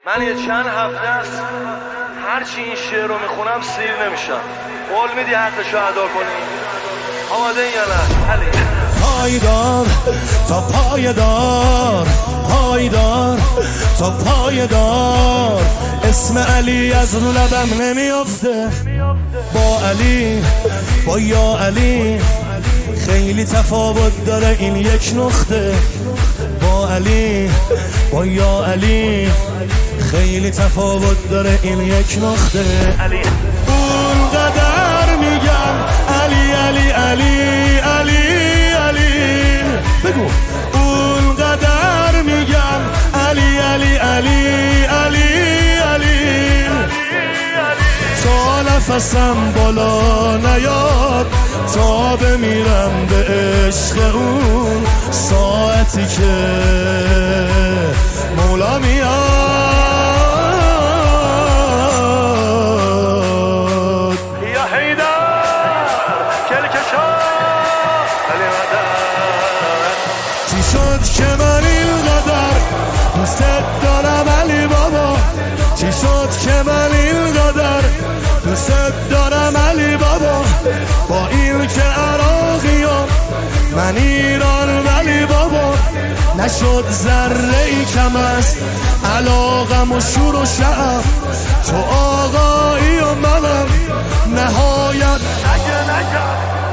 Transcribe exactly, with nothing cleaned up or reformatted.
من یه چند هفته است هرچی این شعر رو میخونم سیر نمیشم. قول میدی حقشو ادا کنی؟ آماده یا نه؟ علی پایدار تا پایدار، پایدار تا پایدار، اسم علی از رو لبم نمیافته. با علی با یا علی خیلی تفاوت داره این یک نقطه. با علی با یا علی خیلی تفاوت داره این یک نقطه. علی اون قدر میگم علی علی علی علی علی بگو. اون قدر میگم علی علی علی علی علی تا نفسم بالا نیاد، تا بمیرم به عشق اون ساعتی که مولا میاد. یا حیدر کلکشا علی مدد. چی شد که من اینقدر دوست دارم علی بابا؟ چی شد که من اینقدر دوست دارم علی بابا؟ با این که عراقیام من ایران ولی بابا نشد ذره ای کم است علاقم و شور و شعف. تو آقایی و منم نهایت نگه نگه